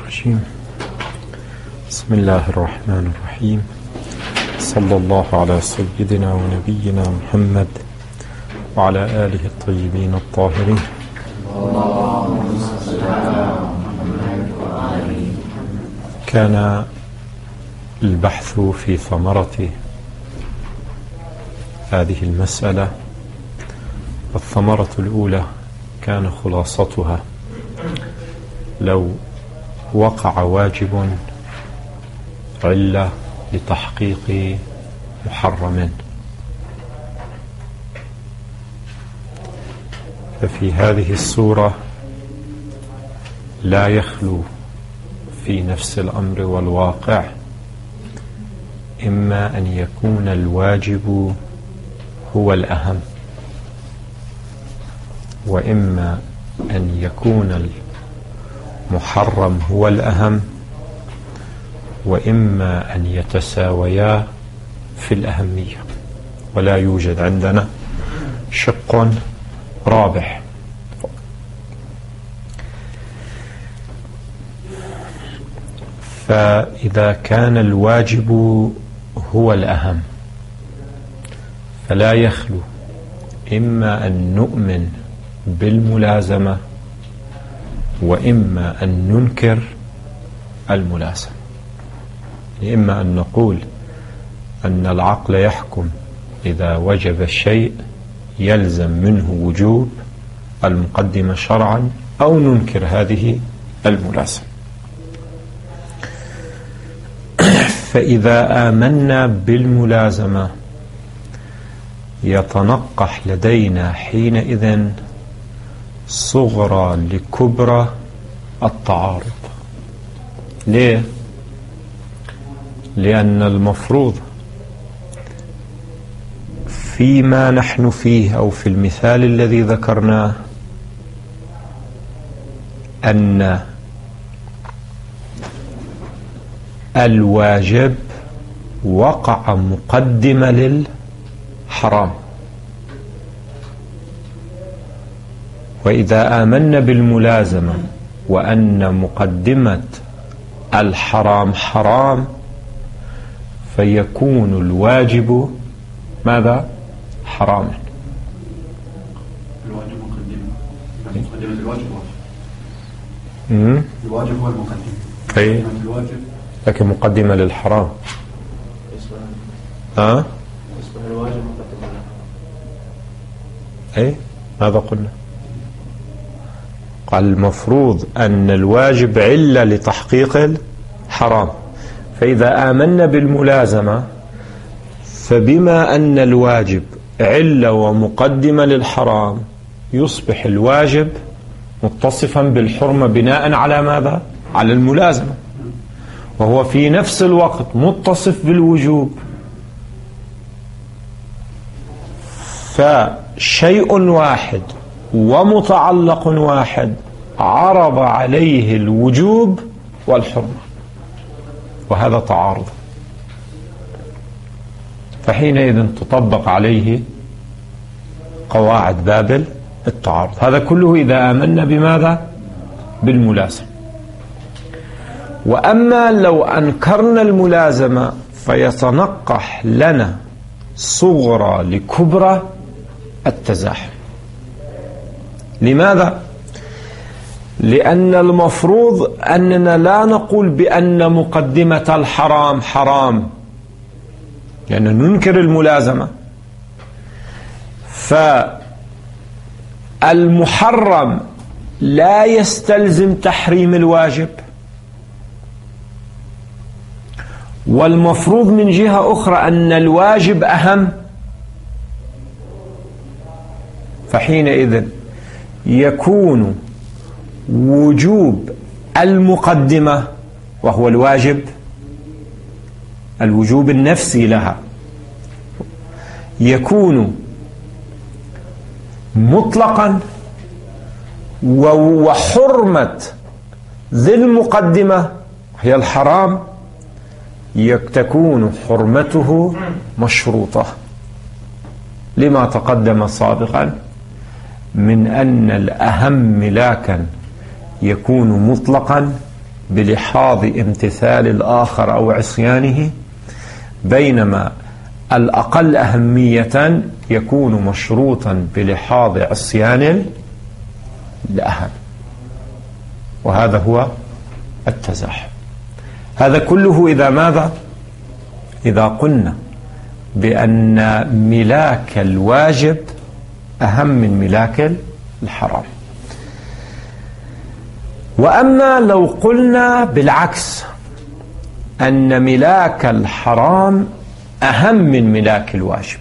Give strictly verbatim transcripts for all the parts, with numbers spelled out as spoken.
الرجيم. بسم الله الرحمن الرحيم. صلى الله على سيدنا ونبينا محمد وعلى آله الطيبين الطاهرين. كان البحث في ثمرة هذه المسألة، والثمرة الأولى كان خلاصتها: لو وقع واجب علة لتحقيق محرم، ففي هذه الصورة لا يخلو في نفس الأمر والواقع إما أن يكون الواجب هو الأهم، وإما أن يكون المحرم هو الأهم، وإما أن يتساويا في الأهمية، ولا يوجد عندنا شق رابح. فإذا كان الواجب هو الأهم فلا يخلو إما أن نؤمن بالملازمة وإما أن ننكر الملازمة. إما أن نقول أن العقل يحكم إذا وجب الشيء يلزم منه وجوب المقدمة شرعا، أو ننكر هذه الملازمة. فإذا آمنا بالملازمة يتنقح لدينا حينئذ صغرى لكبرى التعارض. ليه؟ لأن المفروض فيما نحن فيه أو في المثال الذي ذكرناه أن الواجب وقع مقدمة للحرام، وإذا آمنا بالملازمة وأن مقدمة الحرام حرام فيكون الواجب ماذا؟ حراما. الواجب مقدمة، مقدمة الواجب واجب. الواجب هو المقدمة. أي الواجب لكن مقدمة للحرام. ها؟ أه؟ اسمه الواجب مقدمة للحرام. أي ماذا قلنا؟ قال المفروض أن الواجب علة لتحقيق الحرام، فإذا آمنا بالملازمة فبما أن الواجب علة ومقدمة للحرام يصبح الواجب متصفا بالحرمة بناء على ماذا؟ على الملازمة، وهو في نفس الوقت متصف بالوجوب. فشيء واحد ومتعلق واحد عرض عليه الوجوب والحرمة، وهذا تعارض، فحينئذ تطبق عليه قواعد بابل التعارض. هذا كله إذا آمنا بماذا؟ بالملازمة. وأما لو أنكرنا الملازمة فيتنقح لنا صغرى لكبرى التزاحم. لماذا؟ لأن المفروض أننا لا نقول بأن مقدمة الحرام حرام، لأن يعني ننكر الملازمة، فالمحرم لا يستلزم تحريم الواجب، والمفروض من جهة أخرى أن الواجب أهم، فحينئذ يكون وجوب المقدمة وهو الواجب الوجوب النفسي لها يكون مطلقا، وحرمة ذي المقدمة هي الحرام تكون حرمته مشروطة، لما تقدم سابقا من أن الأهم ملاكا يكون مطلقا بلحاظ امتثال الآخر أو عصيانه، بينما الأقل أهمية يكون مشروطا بلحاظ عصيان الأهم، وهذا هو التزاحم. هذا كله إذا ماذا؟ إذا قلنا بأن ملاك الواجب أهم من ملاك الحرام. وأما لو قلنا بالعكس، أن ملاك الحرام أهم من ملاك الواجب،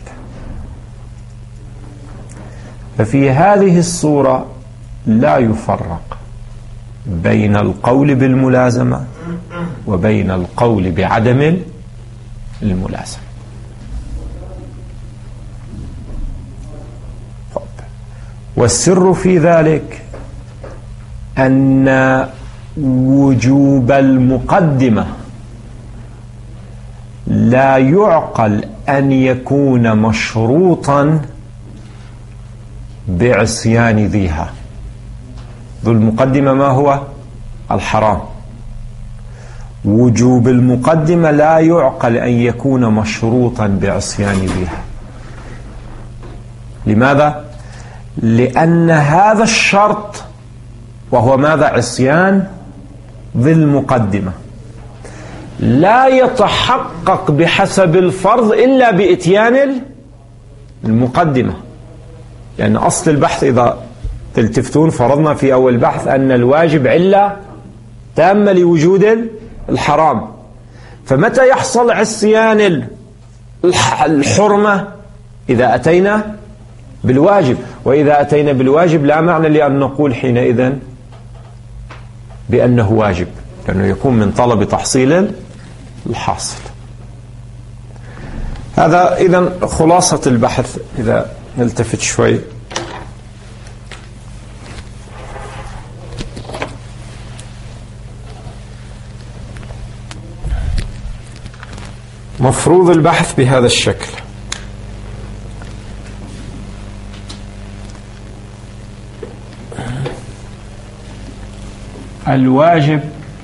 ففي هذه الصورة لا يفرق بين القول بالملازمة وبين القول بعدم الملازمة. والسر في ذلك أن وجوب المقدمة لا يعقل أن يكون مشروطا بعصيان ذيها. ذو المقدمة ما هو؟ الحرام. وجوب المقدمة لا يعقل أن يكون مشروطا بعصيان ذيها. لماذا؟ لأن هذا الشرط وهو ماذا؟ عصيان ذي المقدمة لا يتحقق بحسب الفرض إلا بإتيان المقدمة. لأن أصل البحث إذا تلتفتون فرضنا في أول بحث أن الواجب علة تامة لوجود الحرام، فمتى يحصل عصيان الحرمة؟ إذا أتينا بالواجب. وإذا أتينا بالواجب لا معنى لأن نقول حينئذ بأنه واجب، لأنه يكون من طلب تحصيل الحاصل. هذا إذن خلاصة البحث. إذا نلتفت شوي، مفروض البحث بهذا الشكل: الواجب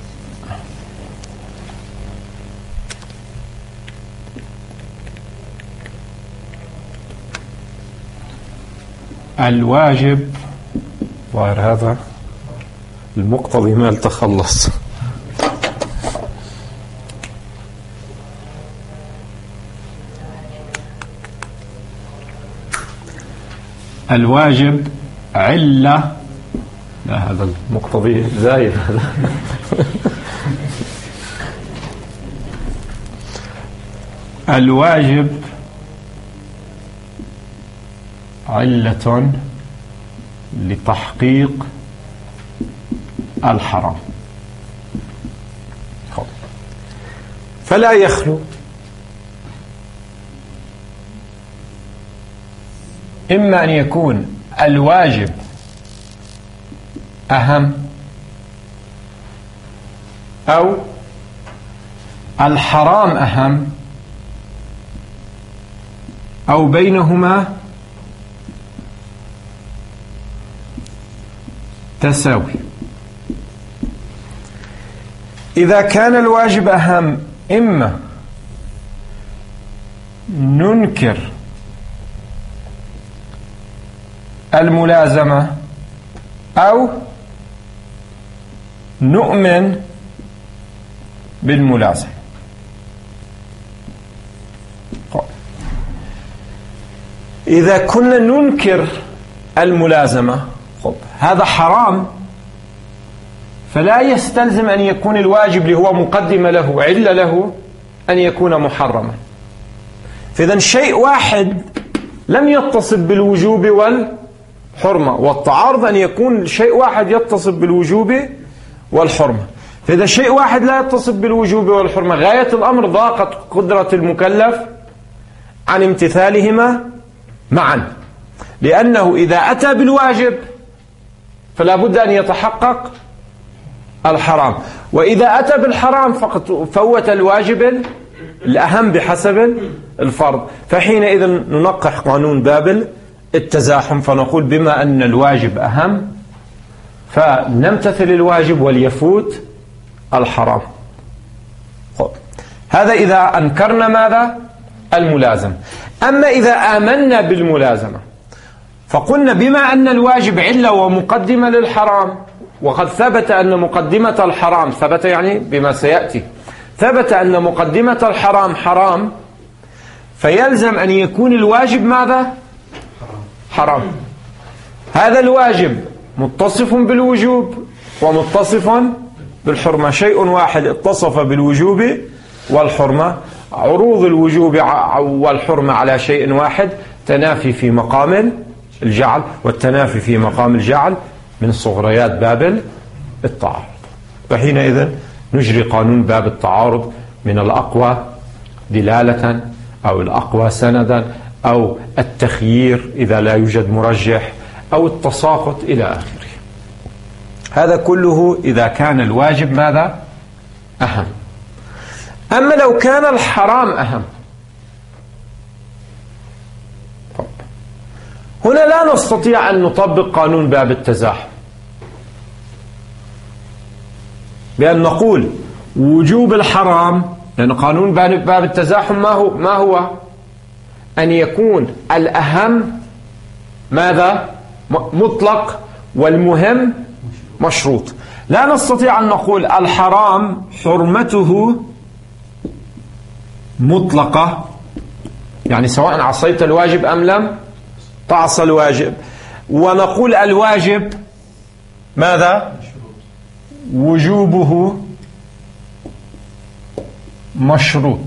الواجب ظاهر هذا المقتضي ما التخلص. الواجب علة، لا هذا المقتضي زايد هذا الواجب علة لتحقيق الحرام. فلا يخلو إما أن يكون الواجب أهم أو الحرام أهم أو بينهما تساوي. إذا كان الواجب أهم إما ننكر الملازمة أو نؤمن بالملازمة. إذا كنا ننكر الملازمة هذا حرام، فلا يستلزم أن يكون الواجب اللي هو مقدمة له علة له أن يكون محرما. فإذا شيء واحد لم يتصف بالوجوب والحرمة، والتعارض أن يكون شيء واحد يتصف بالوجوب والحرمة. فإذا شيء واحد لا يتصف بالوجوب والحرمة غاية الأمر ضاقت قدرة المكلف عن امتثالهما معا، لأنه إذا أتى بالواجب فلا بد أن يتحقق الحرام، وإذا أتى بالحرام فقط فوت الواجب الأهم بحسب الفرض. فحينئذ ننقح قانون بابل التزاحم، فنقول بما أن الواجب أهم فنمتثل الواجب وليفوت الحرام. خب. هذا إذا أنكرنا ماذا؟ الملازمة. أما إذا آمنا بالملازمة فقلنا بما أن الواجب علة ومقدمة للحرام، وقد ثبت أن مقدمة الحرام، ثبت يعني بما سيأتي، ثبت أن مقدمة الحرام حرام، فيلزم أن يكون الواجب ماذا؟ حرام. هذا الواجب متصف بالوجوب ومتصف بالحرمة، شيء واحد اتصف بالوجوب والحرمة. عروض الوجوب والحرمة على شيء واحد، تنافي في مقام الجعل، والتنافي في مقام الجعل من صغريات باب التعارض. فحينئذ نجري قانون باب التعارض من الأقوى دلالة أو الأقوى سندا أو التخيير إذا لا يوجد مرجح أو التساقط إلى آخره. هذا كله إذا كان الواجب ماذا؟ أهم. أما لو كان الحرام أهم، هنا لا نستطيع أن نطبق قانون باب التزاحم بأن نقول وجوب الحرام، لأن قانون باب التزاحم ما هو؟ ما هو؟ أن يكون الأهم ماذا؟ مطلق والمهم مشروط. لا نستطيع أن نقول الحرام حرمته مطلقة، يعني سواء عصيت الواجب أم لم تعصى الواجب، ونقول الواجب ماذا؟ وجوبه مشروط.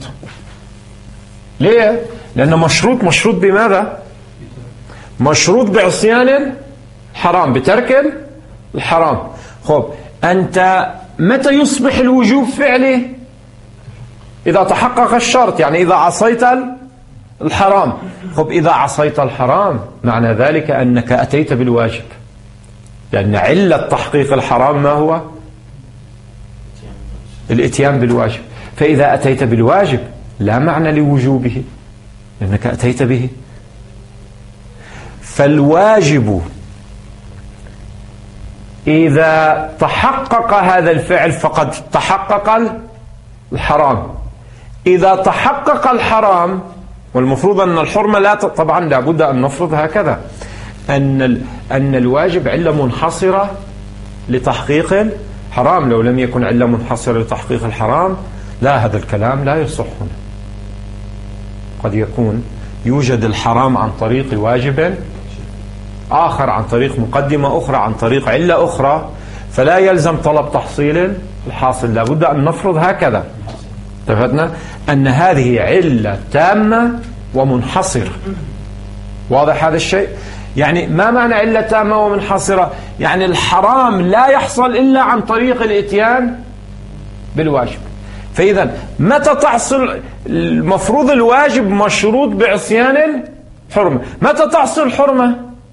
ليه؟ لأنه مشروط. مشروط بماذا؟ مشروط بعصيان حرام، بترك الحرام. خب، أنت متى يصبح الوجوب فعلي؟ إذا تحقق الشرط، يعني إذا عصيت الحرام. خب، إذا عصيت الحرام معنى ذلك أنك أتيت بالواجب، لأن علة تحقيق الحرام ما هو؟ الاتيان بالواجب. فإذا أتيت بالواجب لا معنى لوجوبه لأنك أتيت به. فالواجب إذا تحقق هذا الفعل فقد تحقق الحرام. إذا تحقق الحرام، والمفروض أن الحرمة لا ت... طبعا لابد أن نفرض هكذا أن ال... أن الواجب علة منحصرة لتحقيق الحرام. لو لم يكن علة منحصرة لتحقيق الحرام لا، هذا الكلام لا يصح هنا. قد يكون يوجد الحرام عن طريق واجب آخر، عن طريق مقدمة أخرى، عن طريق علة أخرى، فلا يلزم طلب تحصيل الحاصل. لابد أن نفرض هكذا، اتفقنا أن هذه علة تامة ومنحصرة. واضح هذا الشيء؟ يعني ما معنى علة تامة ومنحصرة؟ يعني الحرام لا يحصل إلا عن طريق الاتيان بالواجب. فإذا متى تحصل؟ المفروض الواجب مشروط بعصيان الحرمة. متى تحصل الحرمة؟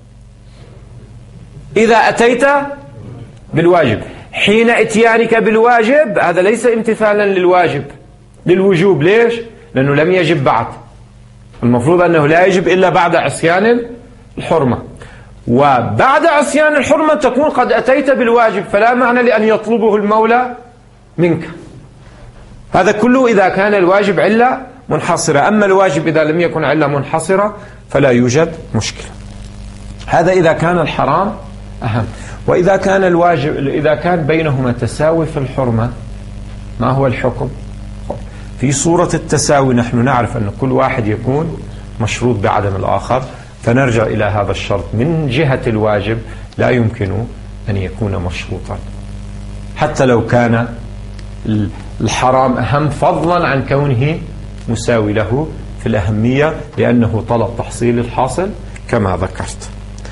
إذا أتيت بالواجب. حين اتيانك بالواجب هذا ليس امتثالا للواجب للوجوب. ليش؟ لأنه لم يجب بعد. المفروض أنه لا يجب إلا بعد عصيان الحرمة، وبعد عصيان الحرمة تكون قد أتيت بالواجب، فلا معنى لأن يطلبه المولى منك. هذا كله إذا كان الواجب علة منحصرة. أما الواجب إذا لم يكن علة منحصرة فلا يوجد مشكلة. هذا إذا كان الحرام أهم. وإذا كان الواجب، إذا كان بينهما تساوي في الحرمة، ما هو الحكم؟ في صورة التساوي نحن نعرف أن كل واحد يكون مشروط بعدم الآخر، فنرجع إلى هذا الشرط. من جهة الواجب لا يمكن أن يكون مشروطا حتى لو كان الحرام أهم، فضلا عن كونه مساوي له في الأهمية، لأنه طلب تحصيل الحاصل كما ذكرت.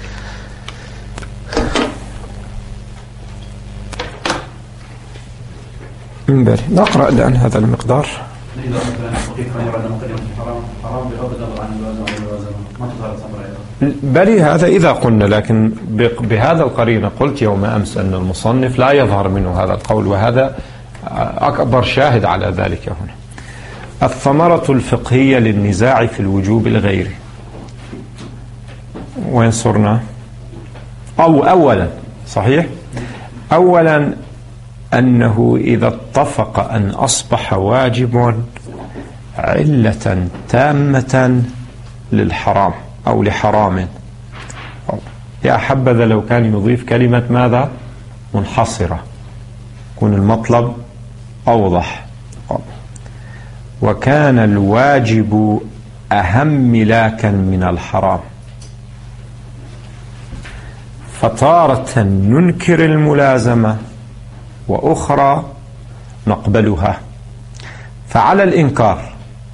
بلي نقرأ الآن هذا المقدار. بلي هذا إذا قلنا، لكن بهذا القرينة قلت يوم أمس أن المصنف لا يظهر منه هذا القول، وهذا أكبر شاهد على ذلك هنا. الثمرة الفقهية للنزاع في الوجوب الغيري. وين صرنا؟ أو أولا صحيح أولا أنه إذا اتفق أن أصبح واجب علة تامة للحرام أو لحرام، يا حبذا لو كان يضيف كلمة ماذا؟ منحصرة، يكون المطلب أوضح. وكان الواجب أهم ملاكا من الحرام، فتارة ننكر الملازمة وأخرى نقبلها. فعلى الإنكار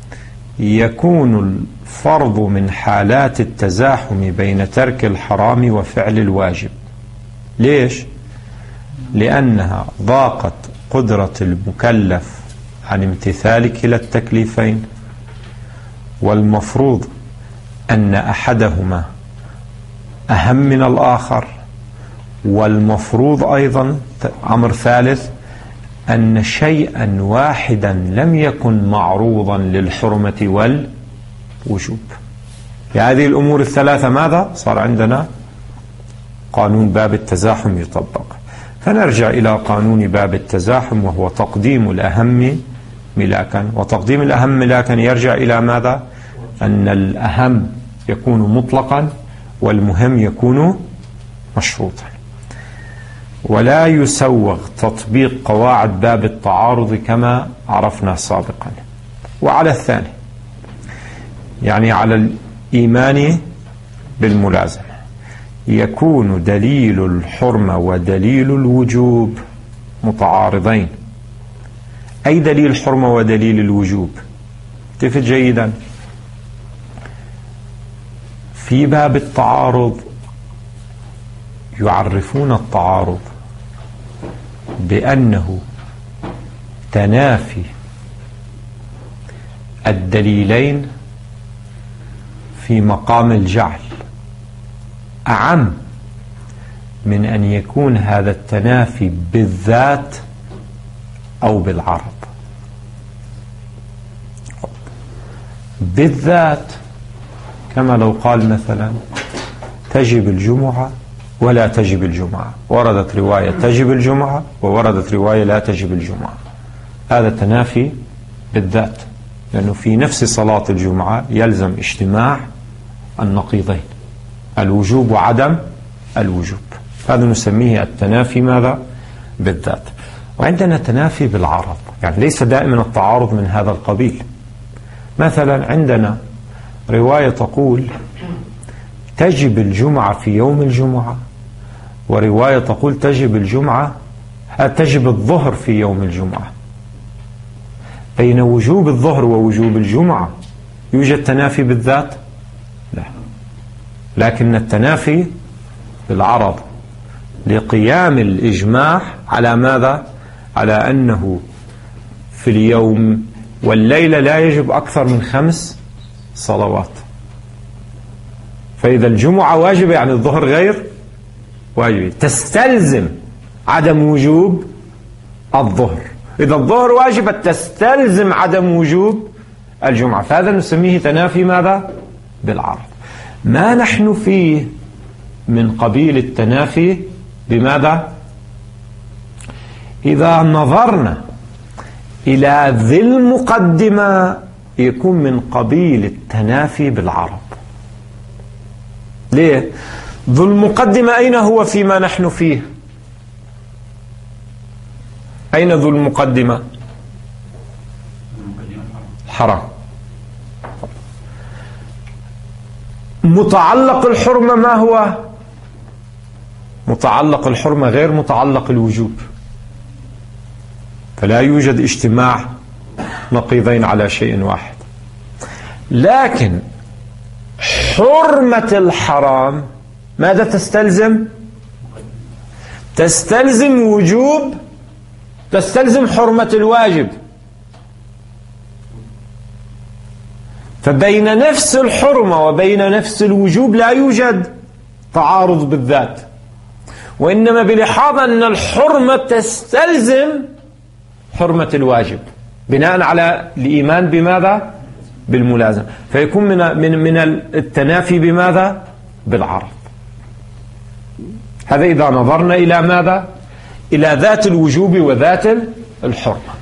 يكون الفرض من حالات التزاحم بين ترك الحرام وفعل الواجب. ليش؟ لأنها ضاقت قدرة المكلف عن امتثال كلا التكليفين، والمفروض أن أحدهما أهم من الآخر، والمفروض أيضا أمر ثالث أن شيئا واحدا لم يكن معروضا للحرمة والوجوب. في هذه الأمور الثلاثة ماذا؟ صار عندنا قانون باب التزاحم يطبق. فنرجع إلى قانون باب التزاحم، وهو تقديم الأهم ملاكا. وتقديم الأهم ملاكا يرجع إلى ماذا؟ أن الأهم يكون مطلقا والمهم يكون مشروطا. ولا يسوغ تطبيق قواعد باب التعارض كما عرفنا سابقا. وعلى الثاني، يعني على الإيمان بالملازمة، يكون دليل الحرمة ودليل الوجوب متعارضين. أي دليل الحرمة ودليل الوجوب؟ التفت جيدا. في باب التعارض يعرفون التعارض بأنه تنافي الدليلين في مقام الجعل، أعم من أن يكون هذا التنافي بالذات أو بالعرض. بالذات كما لو قال مثلا تجب الجمعة ولا تجب الجمعة، وردت رواية تجب الجمعة ووردت رواية لا تجب الجمعة، هذا تنافي بالذات، لأنه في نفس صلاة الجمعة يلزم اجتماع النقيضين، الوجوب وعدم الوجوب. هذا نسميه التنافي ماذا؟ بالذات. وعندنا تنافي بالعرض، يعني ليس دائما التعارض من هذا القبيل. مثلا عندنا رواية تقول تجب الجمعة في يوم الجمعة، ورواية تقول تجب الجمعة تجب الظهر في يوم الجمعة. بين وجوب الظهر ووجوب الجمعة يوجد تنافي بالذات؟ لا، لكن التنافي بالعرض لقيام الإجماع على ماذا؟ على أنه في اليوم والليلة لا يجب أكثر من خمس صلوات. فإذا الجمعة واجبة يعني الظهر غير واجبة، تستلزم عدم وجوب الظهر. إذا الظهر واجبة تستلزم عدم وجوب الجمعة. فهذا نسميه تنافي ماذا؟ بالعرض. ما نحن فيه من قبيل التنافي بماذا؟ إذا نظرنا إلى ذي المقدمة يكون من قبيل التنافي بالعرض. ليه؟ ذو المقدمة أين هو فيما نحن فيه؟ أين ذو المقدمة؟ حرام. متعلق الحرمة ما هو؟ متعلق الحرمة غير متعلق الوجوب، فلا يوجد اجتماع نقيضين على شيء واحد. لكن حرمة الحرام ماذا تستلزم؟ تستلزم وجوب، تستلزم حرمة الواجب. فبين نفس الحرمة وبين نفس الوجوب لا يوجد تعارض بالذات، وإنما بلحاظ أن الحرمة تستلزم حرمة الواجب بناء على الإيمان بماذا؟ بالملازمة. فيكون من من من التنافي بماذا؟ بالعرض. هذا إذا نظرنا إلى ماذا؟ إلى ذات الوجوب وذات الحرمة.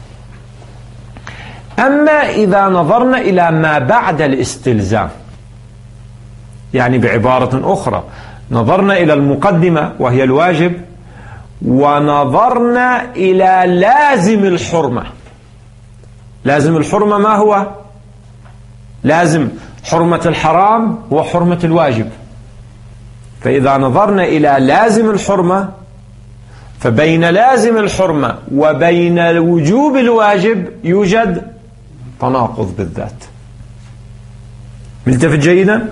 أما إذا نظرنا إلى ما بعد الاستلزام، يعني بعبارة أخرى نظرنا إلى المقدمة وهي الواجب، ونظرنا إلى لازم الحرمة. لازم الحرمة ما هو؟ لازم حرمة الحرام وحرمة الواجب. فإذا نظرنا إلى لازم الحرمة، فبين لازم الحرمة وبين وجوب الواجب يوجد تناقض بالذات. ملتفت جيدا؟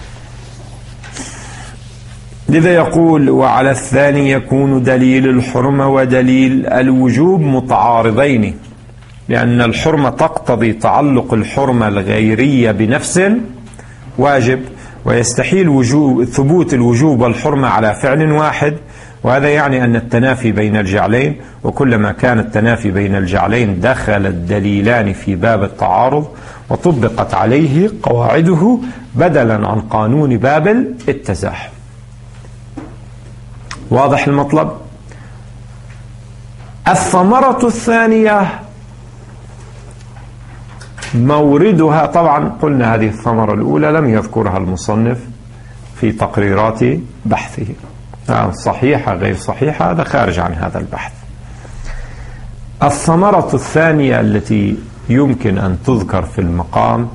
لذا يقول: وعلى الثاني يكون دليل الحرمة ودليل الوجوب متعارضين، لأن الحرمة تقتضي تعلق الحرمة الغيرية بنفس واجب، ويستحيل وجوب ثبوت الوجوب والحرمة على فعل واحد، وهذا يعني أن التنافي بين الجعلين، وكلما كان التنافي بين الجعلين دخل الدليلان في باب التعارض وطبقت عليه قواعده بدلا عن قانون باب التزاحم. واضح المطلب؟ الثمرة الثانية موردها، طبعا قلنا هذه الثمرة الأولى لم يذكرها المصنف في تقريرات بحثه، صحيحة غير صحيحة هذا خارج عن هذا البحث. الثمرة الثانية التي يمكن أن تذكر في المقام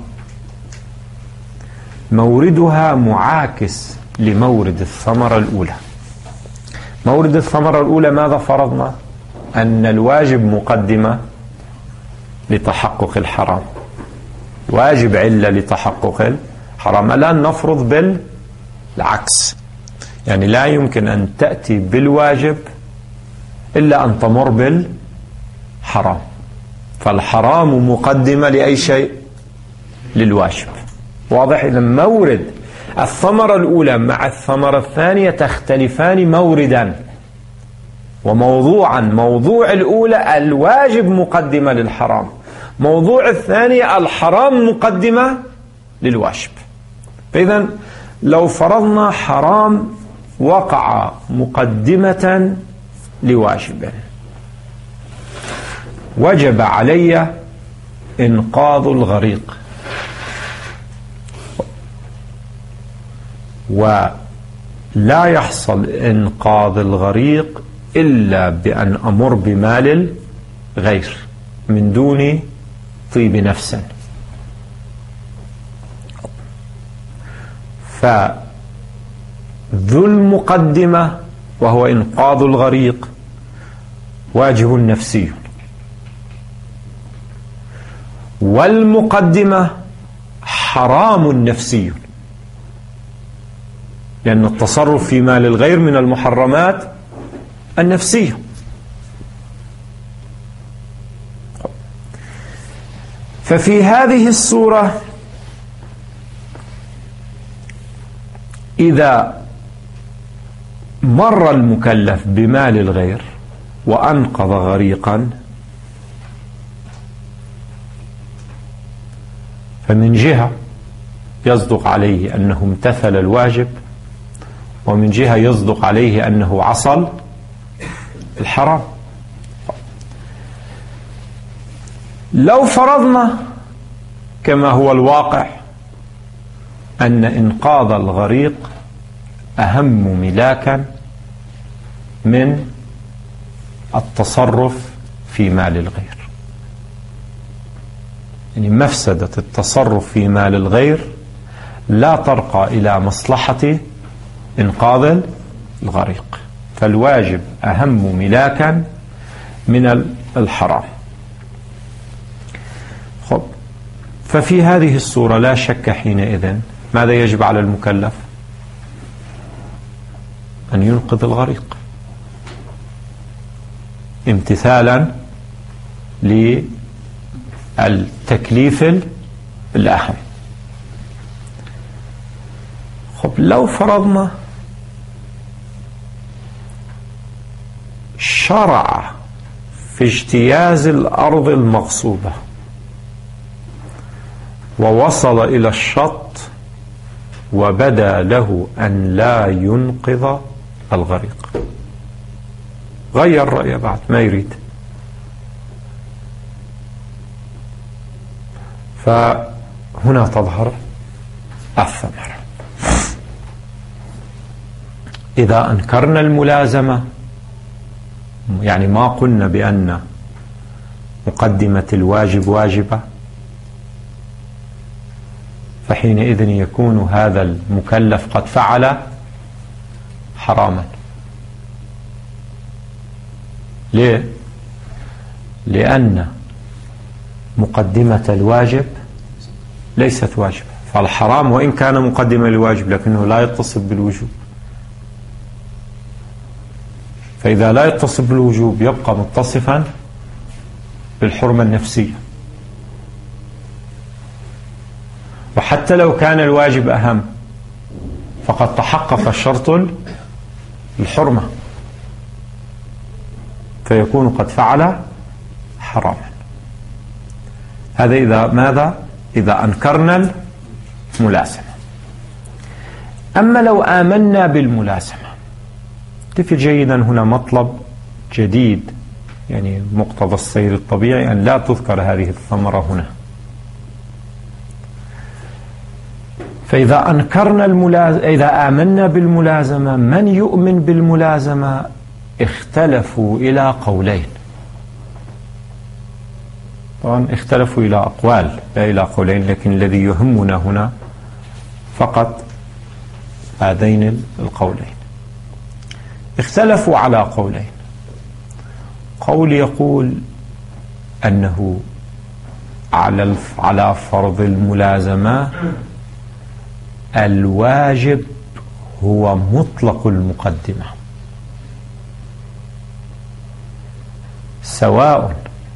موردها معاكس لمورد الثمرة الأولى. مورد الثمرة الأولى ماذا فرضنا؟ أن الواجب مقدمة لتحقق الحرام، واجب علة لتحقق الحرام. الآن نفرض بالعكس، يعني لا يمكن أن تأتي بالواجب إلا أن تمر بالحرام، فالحرام مقدمة لأي شيء؟ للواجب. واضح؟ إذا مورد الثمرة الأولى مع الثمرة الثانية تختلفان موردا وموضوعا. موضوع الأولى الواجب مقدمة للحرام، موضوع الثانية الحرام مقدمة للواجب. فإذا لو فرضنا حرام وقع مقدمة لواجب، وجب علي إنقاذ الغريق، ولا يحصل إنقاذ الغريق إلا بأن أمر بمال الغير من دون طيب نفس. فذو المقدمة وهو إنقاذ الغريق واجب نفسي، والمقدمة حرام نفسي، لأن التصرف في مال الغير من المحرمات النفسية. ففي هذه الصورة إذا مر المكلف بمال الغير وأنقذ غريقا، فمن جهة يصدق عليه أنه امتثل الواجب، ومن جهة يصدق عليه أنه عصى الحرام. لو فرضنا كما هو الواقع أن إنقاذ الغريق أهم ملاكا من التصرف في مال الغير، يعني مفسدة التصرف في مال الغير لا ترقى إلى مصلحة إنقاذ الغريق، فالواجب أهم ملاكا من الحرام. خب، ففي هذه الصورة لا شك حينئذ ماذا يجب على المكلف؟ أن ينقذ الغريق امتثالا للتكليف الأهم. خب، لو فرضنا شرع في اجتياز الأرض المغصوبة ووصل إلى الشط وبدا له أن لا ينقذ الغريق، غير رأيه بعد ما يريد. فهنا تظهر الثمرة. إذا أنكرنا الملازمة، يعني ما قلنا بأن مقدمة الواجب واجبة، فحينئذ يكون هذا المكلف قد فعل حراما. ليه؟ لأن مقدمة الواجب ليست واجبة، فالحرام وإن كان مقدمة للواجب لكنه لا يتصل بالوجوب، فإذا لا يتصل بالوجوب يبقى متصفا بالحرمة النفسية. وحتى لو كان الواجب أهم فقد تحقق شرط الحرمة، فيكون قد فعل حراما. هذا إذا ماذا؟ إذا أنكرنا الملازمة. أما لو آمنا بالملازمة، تفي جيدا هنا مطلب جديد، يعني مقتضى السير الطبيعي أن لا تذكر هذه الثمرة هنا. فإذا أنكرنا الملازمة، إذا آمنا بالملازمة، من يؤمن بالملازمة اختلفوا إلى قولين. طبعا اختلفوا إلى أقوال لا إلى قولين، لكن الذي يهمنا هنا فقط هذين القولين. اختلفوا على قولين. قول يقول أنه على على فرض الملازمة الواجب هو مطلق المقدمة، سواء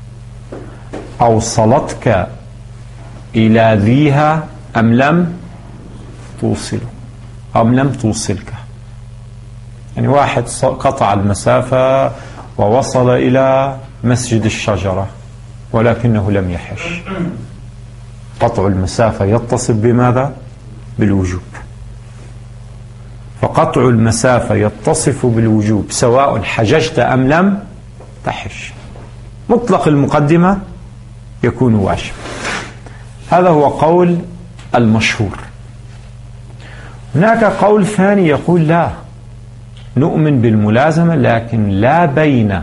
أوصلتك إلى ذيها أم لم توصل أم لم توصلك. يعني واحد قطع المسافة ووصل إلى مسجد الشجرة ولكنه لم يحج، قطع المسافة يتصل بماذا؟ بالوجوب. فقطع المسافة يتصف بالوجوب سواء حججت أم لم تحج. مطلق المقدمة يكون واجب. هذا هو قول المشهور. هناك قول ثاني يقول لا، نؤمن بالملازمة لكن لا بين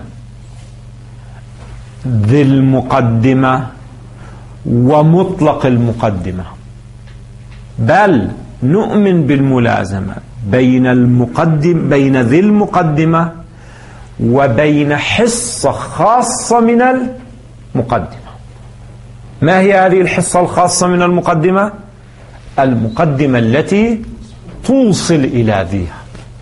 ذي المقدمة ومطلق المقدمة، بل نؤمن بالملازمة بين المقدم بين ذي المقدمة وبين حصة خاصة من المقدمة. ما هي هذه الحصة الخاصة من المقدمة؟ المقدمة التي توصل إلى ذيها.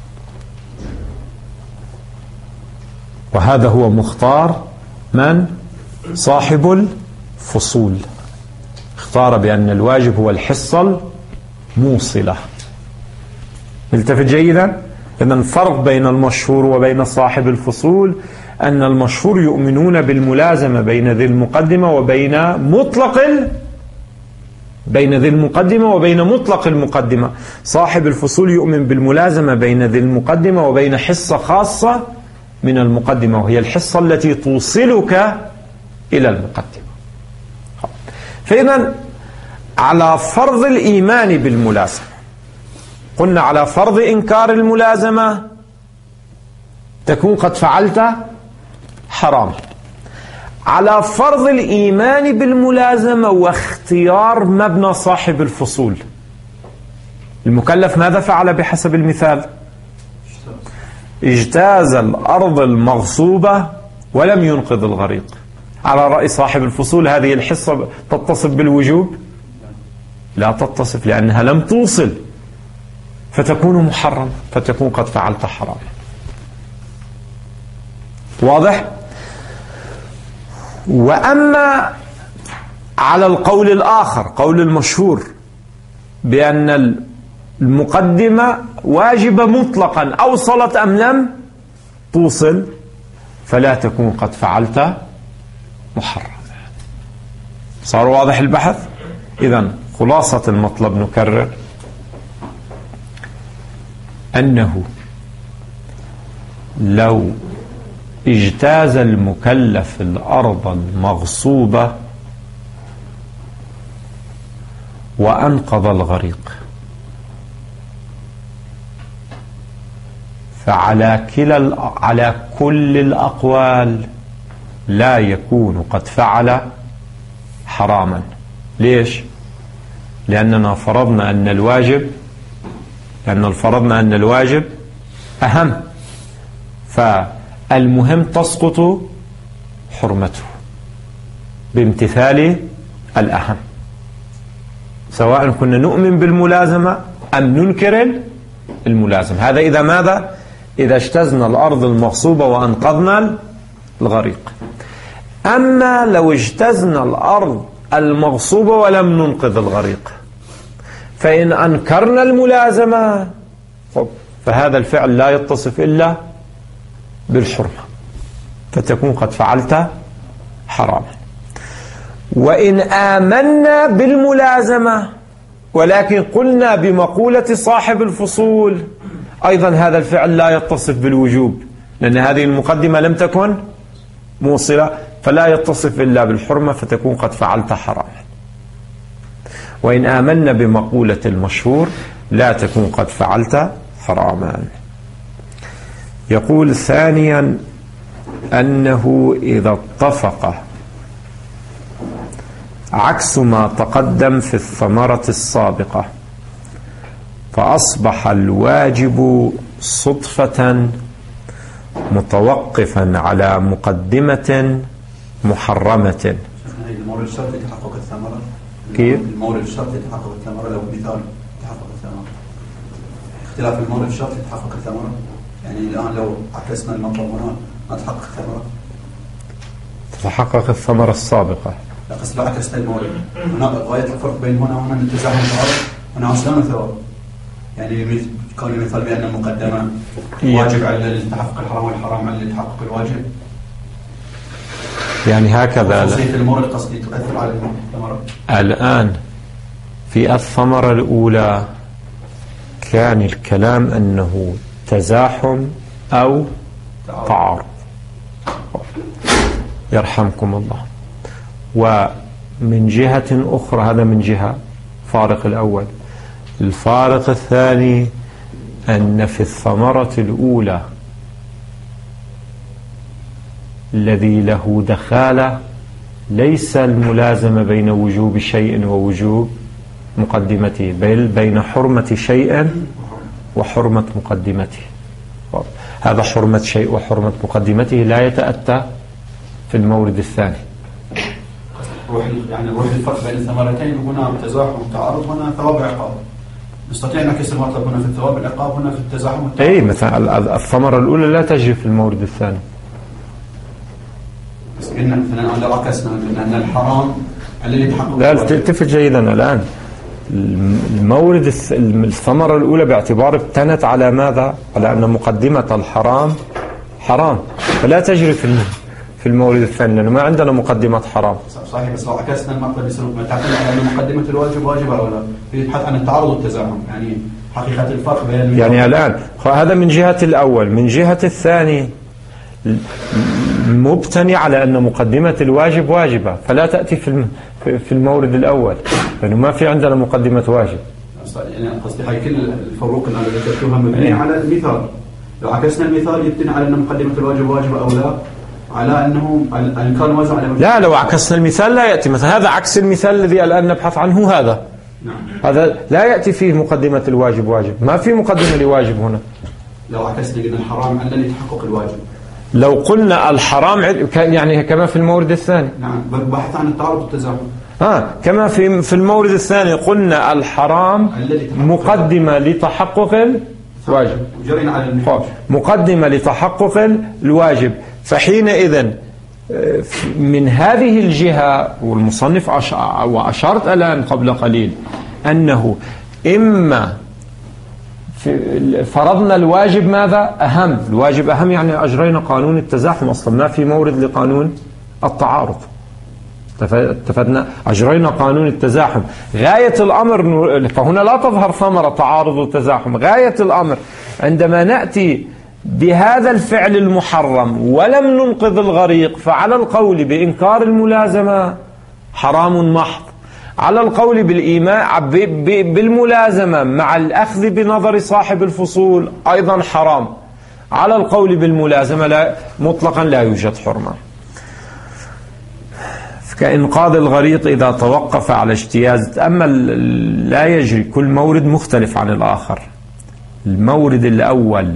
وهذا هو مختار من؟ صاحب الفصول. اختار بأن الواجب هو الحصة الموصلة. التفت جيدا. إذن الفرق بين المشهور وبين صاحب الفصول أن المشهور يؤمنون بالملازمة بين ذي المقدمة وبين مطلق بين ذي المقدمة وبين مطلق المقدمة. صاحب الفصول يؤمن بالملازمة بين ذي المقدمة وبين حصة خاصة من المقدمة، وهي الحصة التي توصلك إلى المقدمة. فإذا على فرض الإيمان بالملازمة، قلنا على فرض إنكار الملازمة تكون قد فعلت حرام. على فرض الإيمان بالملازمة واختيار مبنى صاحب الفصول، المكلف ماذا فعل بحسب المثال؟ اجتاز الأرض المغصوبة ولم ينقذ الغريق. على رأي صاحب الفصول هذه الحصة تتصف بالوجوب؟ لا تتصف، لأنها لم توصل، فتكون محرم، فتكون قد فعلت حرام. واضح؟ وأما على القول الآخر، قول المشهور بأن المقدمة واجبة مطلقا أوصلت أم لم توصل، فلا تكون قد فعلت محرم. صار واضح البحث؟ إذن خلاصة المطلب نكرر أنه لو اجتاز المكلف الأرض المغصوبة وأنقذ الغريق، فعلى كلا على كل الأقوال لا يكون قد فعل حراما. ليش؟ لأننا فرضنا أن الواجب لأن فرضنا أن الواجب أهم، فالمهم تسقط حرمته بامتثال الأهم، سواء كنا نؤمن بالملازمة أم ننكر الملازمة. هذا إذا ماذا؟ إذا اجتزنا الأرض المغصوبة وأنقذنا الغريق. أما لو اجتزنا الأرض المغصوبة ولم ننقذ الغريق، فإن أنكرنا الملازمة فهذا الفعل لا يتصف إلا بالحرمة، فتكون قد فعلت حراما. وإن آمنا بالملازمة ولكن قلنا بمقولة صاحب الفصول أيضا هذا الفعل لا يتصف بالوجوب، لأن هذه المقدمة لم تكن موصلة، فلا يتصف إلا بالحرمة، فتكون قد فعلت حراما. وإن آمنا بمقولة المشهور لا تكون قد فعلت حراما. يقول ثانيا أنه إذا اتفق عكس ما تقدم في الثمرة السابقة فأصبح الواجب صدفة متوقفا على مقدمة محرمة. المورد الشرط يتحقق الثمرة. كيف؟ المورد الشرط يتحقق الثمرة لو مثال يتحقق الثمرة. اختلاف المورد الشرط يتحقق الثمرة. يعني الآن لو عكسنا المطلب هنا ما تحقق الثمرة. تتحقق الثمرة السابقة. لا قصد لو عكسنا المورد. هنا غاية الفرق بين هنا وهنا التزاحم ثواب هنا عصلان ثواب. يعني كون المثال بأن المقدمة واجب على تحقق الحرام والحرام على تحقق الواجب. يعني هكذا خصوصية المورد قصدي تؤثر على الثمرة. الآن في الثمرة الأولى كان الكلام أنه تزاحم أو تعارض، يرحمكم الله. ومن جهة أخرى هذا من جهة فارق الأول. الفارق الثاني أن في الثمرة الأولى الذي له دخالة ليس الملازمة بين وجوب شيء ووجوب مقدمته، بل بين حرمة شيء وحرمة مقدمته. هذا حرمة شيء وحرمة مقدمته لا يتأتى في المورد الثاني. روح يعني روح الفرق بين الثمرتين، هنا تزاحم وتعارض، هنا ثواب عقاب. نستطيع نعكس المطلب هنا في الثواب العقاب، هنا في التزاحم والتعارض. اي مثلا الثمرة الأولى لا تجري في المورد الثاني. بس قلنا مثلا لو عكسنا قلنا أن الحرام الذي يتحقق. لا التفت جيدا الآن. المورد الثمرة الأولى باعتبار ابتنت على ماذا؟ على أن مقدمة الحرام حرام، فلا تجري في في المورد الثاني لأنه ما عندنا مقدمة حرام. صحيح، بس لو عكسنا المطلب يصير تعتمد على أن مقدمة الواجب واجبة أو لا، يبحث عن التعارض والتزاحم، يعني حقيقة الفرق بين يعني الآن هذا من جهة الأول. من جهة الثاني مبتني على أن مقدمة الواجب واجبة، فلا تأتي في في المورد الأول لأنه ما في عندنا مقدمة واجب. يعني قصدي هاي كل الفروق اللي أنا ذكرتها مبنية على المثال. لو عكسنا المثال يبتني على أن مقدمة الواجب واجبة أو لا، على أنه أن كان وزع على لا. لو عكسنا المثال لا يأتي. مثلا هذا عكس المثال الذي الآن نبحث عنه. هذا نعم. هذا لا يأتي فيه مقدمة الواجب واجب، ما في مقدمة لواجب هنا. لو عكسنا قلنا الحرام علة لتحقق الواجب. لو قلنا الحرام يعني كما في المورد الثاني. نعم، بحث عن التعارض والتزاحم. ها كما في في المورد الثاني قلنا الحرام مقدمة لتحقق الواجب، جرينا على المثال مقدمة لتحقق الواجب. فحينئذ من هذه الجهة والمصنف وأشرت الآن قبل قليل أنه إما فرضنا الواجب ماذا أهم. الواجب أهم يعني أجرينا قانون التزاحم، أصلا ما في مورد لقانون التعارض. اتفقنا أجرينا قانون التزاحم. غاية الأمر فهنا لا تظهر ثمرة تعارض وتزاحم. غاية الأمر عندما نأتي بهذا الفعل المحرم ولم ننقذ الغريق، فعلى القول بإنكار الملازمة حرام محض، على القول بالإيماء بالملازمة مع الأخذ بنظر صاحب الفصول أيضا حرام، على القول بالملازمة لا مطلقا لا يوجد حرمة. كإنقاذ الغريق إذا توقف على اجتياز، أما لا يجري، كل مورد مختلف عن الآخر. المورد الأول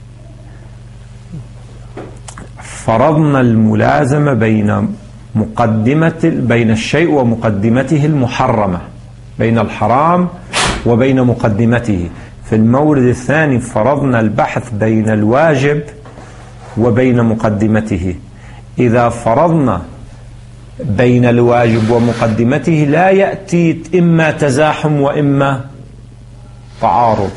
فرضنا الملازمة بين مقدمة بين الشيء ومقدمته المحرمة، بين الحرام وبين مقدمته. في المورد الثاني فرضنا البحث بين الواجب وبين مقدمته. إذا فرضنا بين الواجب ومقدمته لا يأتي إما تزاحم وإما تعارض.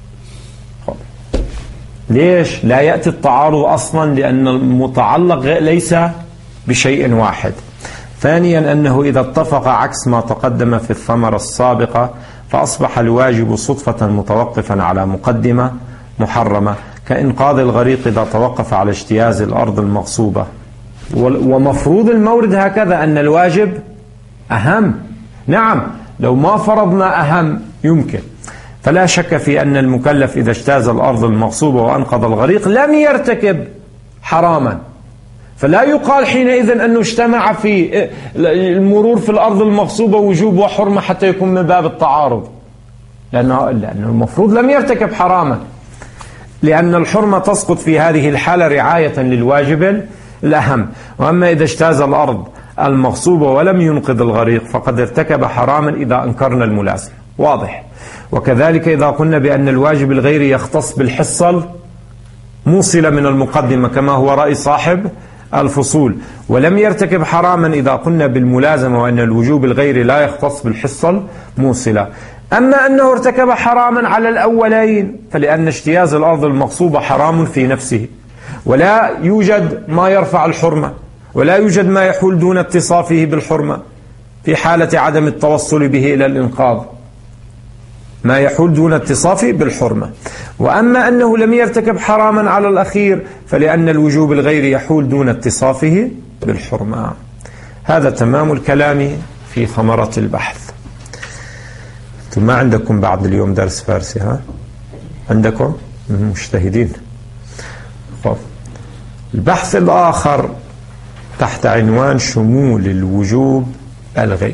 ليش لا يأتي التعارض أصلا؟ لأن المتعلق ليس بشيء واحد. ثانيا أنه إذا اتفق عكس ما تقدم في الثمرة السابقة فأصبح الواجب صدفة متوقفا على مقدمة محرمة، كإنقاذ الغريق إذا توقف على اجتياز الأرض المغصوبة. ومفروض المورد هكذا أن الواجب أهم. نعم، لو ما فرضنا أهم يمكن. فلا شك في أن المكلف إذا اجتاز الأرض المغصوبة وأنقذ الغريق لم يرتكب حراما، فلا يقال حينئذ أنه اجتمع في المرور في الأرض المغصوبة وجوب وحرمة حتى يكون من باب التعارض، لأنه, لأنه المفروض لم يرتكب حراما، لأن الحرمة تسقط في هذه الحالة رعاية للواجب الأهم. وأما إذا اجتاز الأرض المغصوبة ولم ينقذ الغريق فقد ارتكب حراما إذا أنكرنا الملازمة. واضح. وكذلك إذا قلنا بأن الواجب الغيري يختص بالحصة موصلة من المقدمة كما هو رأي صاحب الفصول، ولم يرتكب حراما إذا قلنا بالملازمة وأن الوجوب الغيري لا يختص بالحصة موصلة. أما أنه ارتكب حراما على الأولين فلأن اجتياز الأرض المغصوبة حرام في نفسه، ولا يوجد ما يرفع الحرمة، ولا يوجد ما يحول دون اتصافه بالحرمة في حالة عدم التوصل به إلى الإنقاذ، ما يحول دون اتصافه بالحرمة. وأما أنه لم يرتكب حراما على الأخير فلأن الوجوب الغير يحول دون اتصافه بالحرمة. هذا تمام الكلام في ثمرة البحث. أنتم ما عندكم بعد اليوم درس فارسي؟ ها عندكم مجتهدين. طب البحث الآخر تحت عنوان شمول الوجوب الغيري.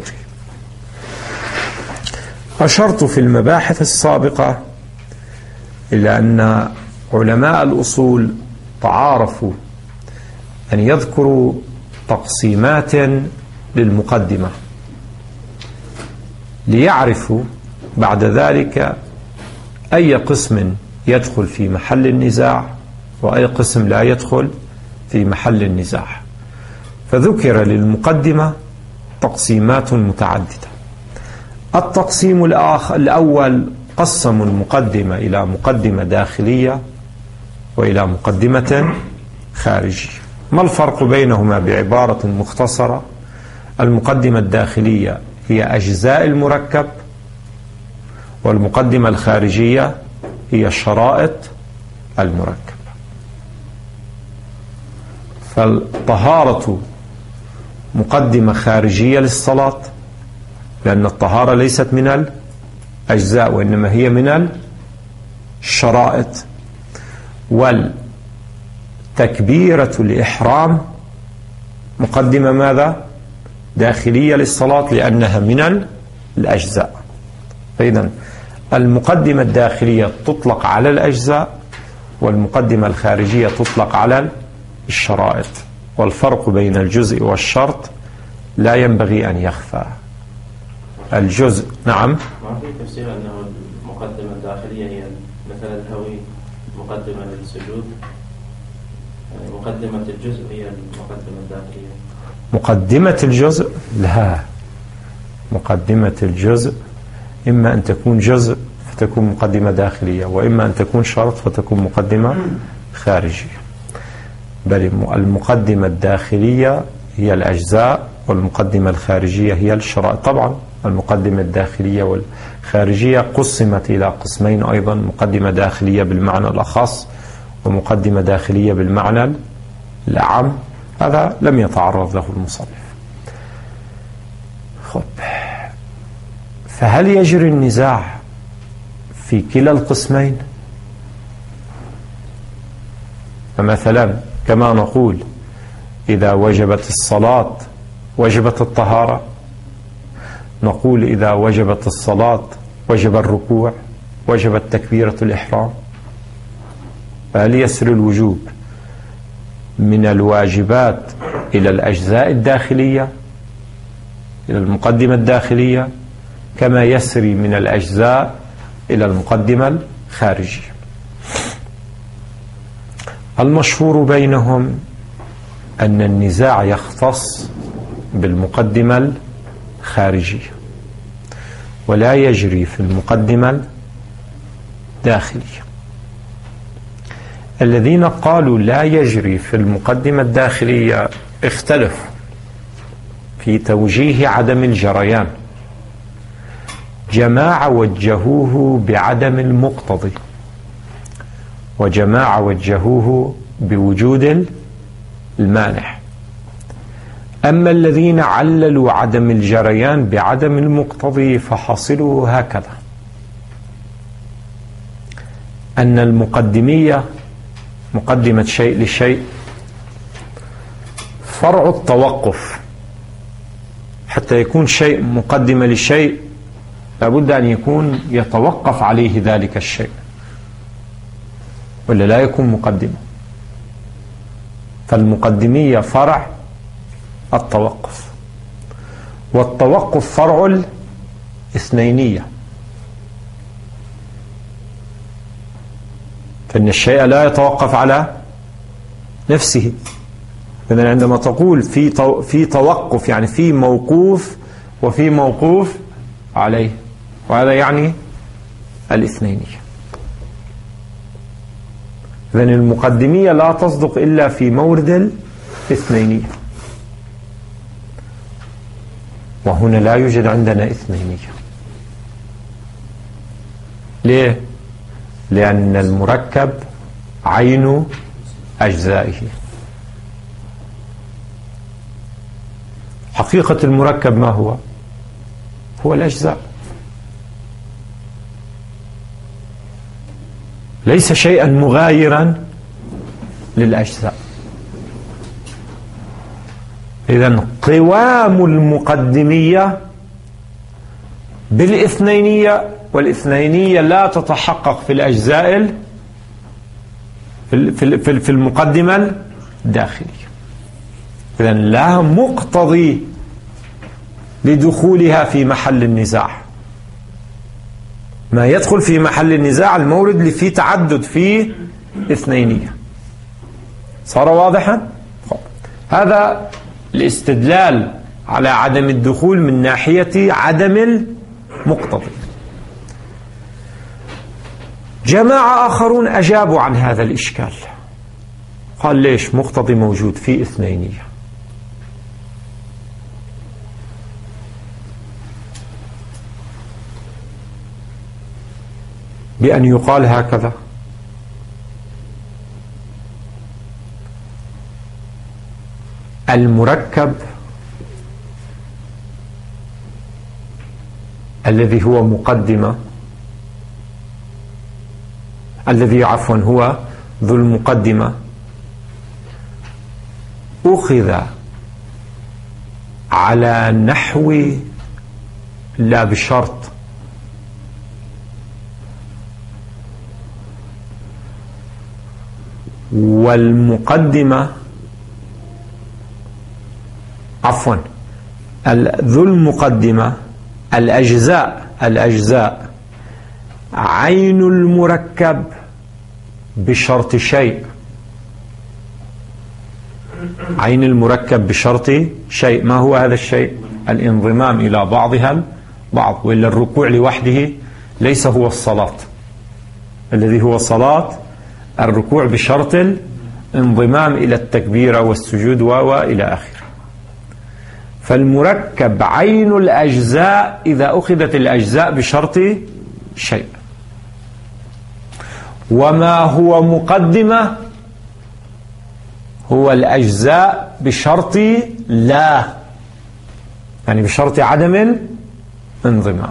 أشرت في المباحث السابقة إلى أن علماء الأصول تعارفوا أن يذكروا تقسيمات للمقدمة ليعرفوا بعد ذلك أي قسم يدخل في محل النزاع وأي قسم لا يدخل في محل النزاع. فذكر للمقدمة تقسيمات متعددة. التقسيم الآخر الأول قسموا المقدمة إلى مقدمة داخلية وإلى مقدمة خارجية. ما الفرق بينهما بعبارة مختصرة؟ المقدمة الداخلية هي أجزاء المركب، والمقدمة الخارجية هي شرائط المركب. فالطهارة مقدمة خارجية للصلاة، لأن الطهارة ليست من الأجزاء وإنما هي من الشرائط. والتكبيرة الإحرام مقدمة ماذا؟ داخلية للصلاة لأنها من الأجزاء. فإذا المقدمة الداخلية تطلق على الأجزاء، والمقدمة الخارجية تطلق على الشرائط. والفرق بين الجزء والشرط لا ينبغي أن يخفى. الجزء نعم. ما في تفسير أنه المقدمة الداخلية هي مثل الهوي مقدمة للسجود، يعني مقدمة الجزء هي المقدمة الداخلية. مقدمة الجزء لا، مقدمة الجزء إما أن تكون جزء فتكون مقدمة داخلية، وإما أن تكون شرط فتكون مقدمة خارجية. بل المقدمة الداخلية هي الأجزاء والمقدمة الخارجية هي الشرائط. طبعا المقدمة الداخلية والخارجية قسمت إلى قسمين أيضا، مقدمة داخلية بالمعنى الأخص ومقدمة داخلية بالمعنى الأعم، هذا لم يتعرض له المصنف. خب، فهل يجري النزاع في كلا القسمين؟ فمثلا كما نقول إذا وجبت الصلاة وجبت الطهارة، نقول إذا وجبت الصلاة وجب الركوع وجبت تكبيرة الإحرام. فهل يسري الوجوب من الواجبات إلى الأجزاء الداخلية إلى المقدمة الداخلية كما يسري من الأجزاء إلى المقدمة الخارجية؟ المشهور بينهم أن النزاع يختص بالمقدمة الخارجية ولا يجري في المقدمة الداخلية. الذين قالوا لا يجري في المقدمة الداخلية اختلفوا في توجيه عدم الجريان. جماعة وجهوه بعدم المقتضي، وجماعة وجهوه بوجود المانع. أما الذين عللوا عدم الجريان بعدم المقتضي فحاصله هكذا: أن المقدمية مقدمة شيء لشيء فرع التوقف. حتى يكون شيء مقدمة لشيء لابد أن يكون يتوقف عليه ذلك الشيء، ولا لا يكون مقدمة. فالمقدمية فرع التوقف، والتوقف فرع الاثنينية. فإن الشيء لا يتوقف على نفسه. إذن عندما تقول في في توقف يعني في موقوف وفي موقوف عليه، وهذا يعني الاثنينية. إذن المقدمية لا تصدق إلا في مورد الاثنينية، وهنا لا يوجد عندنا اثنينية. ليه؟ لأن المركب عين أجزائه. حقيقة المركب ما هو؟ هو الأجزاء، ليس شيئا مغايرا للأجزاء. إذن قوام المقدمية بالاثنينية، والاثنينية لا تتحقق في الأجزاء في المقدمة الداخلية. إذن لا مقتضي لدخولها في محل النزاع. ما يدخل في محل النزاع المورد اللي فيه تعدد فيه اثنينية. صار واضحا؟ هذا الاستدلال على عدم الدخول من ناحية عدم المقتضي. جماعة آخرون أجابوا عن هذا الإشكال، قال ليش؟ مقتضي موجود في اثنينية. بأن يقال هكذا: المركب الذي هو مقدمة الذي عفوا هو ذو المقدمة أخذ على نحو لا بشرط، والمقدمة عفوا ذو المقدمة الأجزاء الأجزاء عين المركب بشرط شيء. عين المركب بشرط شيء. ما هو هذا الشيء؟ الانضمام إلى بعضها البعض، وإلا الركوع لوحده ليس هو الصلاة. الذي هو الصلاة الركوع بشرط الانضمام إلى التكبير والسجود وإلى آخره. فالمركب عين الأجزاء إذا أخذت الأجزاء بشرط شيء. وما هو مقدمة هو الأجزاء بشرط لا، يعني بشرط عدم الانضمام،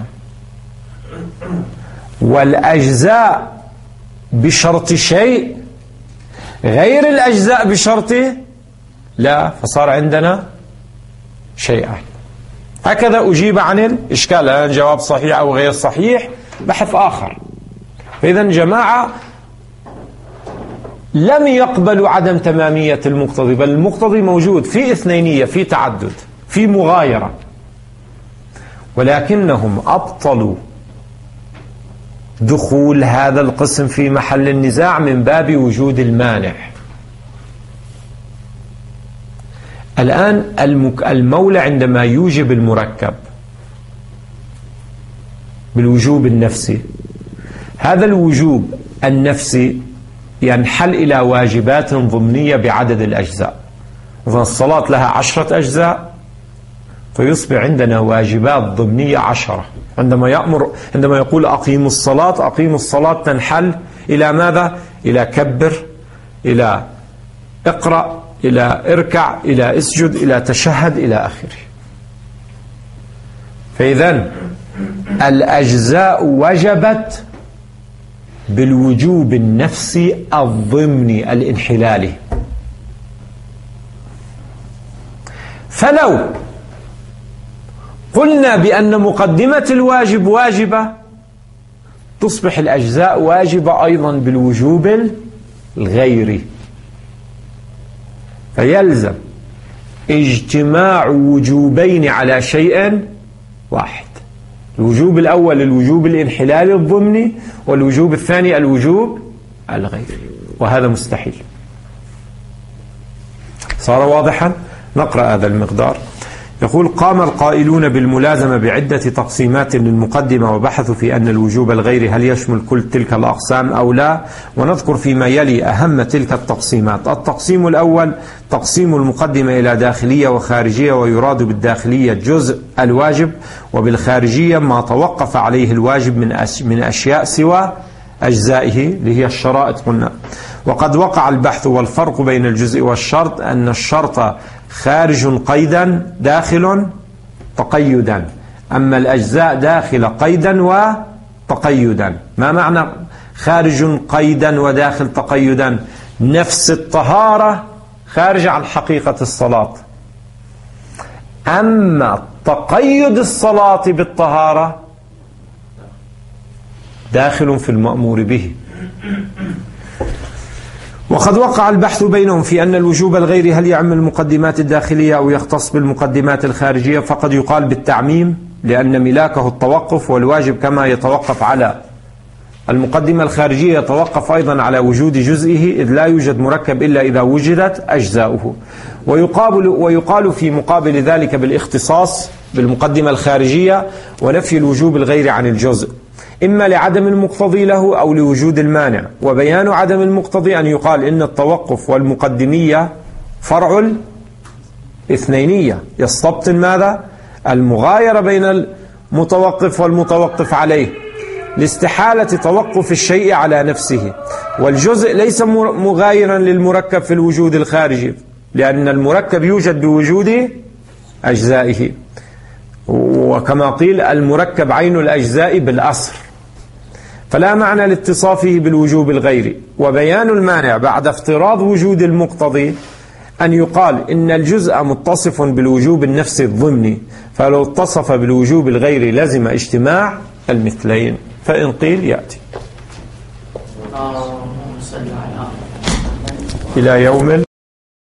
والأجزاء بشرط شيء غير الأجزاء بشرط لا، فصار عندنا شيئان. هكذا أجيب عن الإشكال. الآن جواب صحيح أو غير صحيح بحث آخر. فإذا جماعة لم يقبلوا عدم تمامية المقتضي، بل المقتضي موجود في اثنينية، في تعدد، في مغايرة، ولكنهم أبطلوا دخول هذا القسم في محل النزاع من باب وجود المانع. الآن المولى عندما يوجب المركب بالوجوب النفسي، هذا الوجوب النفسي ينحل إلى واجبات ضمنية بعدد الأجزاء. إذن الصلاة لها عشرة أجزاء، فيصبح عندنا واجبات ضمنية عشرة. عندما يأمر عندما يقول أقيموا الصلاة، أقيموا الصلاة تنحل إلى ماذا؟ إلى كبر، إلى اقرأ، إلى اركع، إلى اسجد، إلى تشهد، إلى آخره. فإذن الأجزاء وجبت بالوجوب النفسي الضمني الانحلالي. فلو قلنا بأن مقدمة الواجب واجبة، تصبح الأجزاء واجبة أيضا بالوجوب الغيري، فيلزم اجتماع وجوبين على شيء واحد. الوجوب الأول الوجوب الانحلالي الضمني، والوجوب الثاني الوجوب الغيري، وهذا مستحيل. صار واضحا؟ نقرأ هذا المقدار. يقول: قام القائلون بالملازمة بعدة تقسيمات للمقدمة، وبحثوا في أن الوجوب الغيري هل يشمل كل تلك الأقسام أو لا، ونذكر فيما يلي أهم تلك التقسيمات. التقسيم الأول تقسيم المقدمة إلى داخلية وخارجية، ويراد بالداخلية جزء الواجب، وبالخارجية ما توقف عليه الواجب من من أشياء سوى أجزائه اللي هي الشرائط قلنا. وقد وقع البحث والفرق بين الجزء والشرط أن الشرط خارج قيدا داخل تقيدا، أما الأجزاء داخل قيدا وتقيدا. ما معنى خارج قيدا وداخل تقيدا؟ نفس الطهارة خارج عن حقيقة الصلاة، أما تقيد الصلاة بالطهارة داخل في المأمور به. وقد وقع البحث بينهم في أن الوجوب الغيري هل يعم المقدمات الداخلية أو يختص بالمقدمات الخارجية، فقد يقال بالتعميم، لأن ملاكه التوقف، والواجب كما يتوقف على المقدمة الخارجية يتوقف أيضا على وجود جزئه، إذ لا يوجد مركب إلا إذا وجدت أجزاؤه. ويقابل ويقال في مقابل ذلك بالاختصاص بالمقدمة الخارجية ونفي الوجوب الغيري عن الجزء، إما لعدم المقتضي له أو لوجود المانع. وبيان عدم المقتضي أن يقال إن التوقف والمقدمية فرع الاثنينية، يستبطن ماذا؟ المغايرة بين المتوقف والمتوقف عليه، لاستحالة توقف الشيء على نفسه. والجزء ليس مغايرا للمركب في الوجود الخارجي، لأن المركب يوجد بوجود أجزائه، وكما قيل المركب عين الأجزاء بالأصل، فلا معنى لاتصافه بالوجوب الغيري. وبيان المانع بعد افتراض وجود المقتضي أن يقال إن الجزء متصف بالوجوب النفسي الضمني، فلو اتصف بالوجوب الغيري لزم اجتماع المثلين، فإن قيل يأتي إلى يوم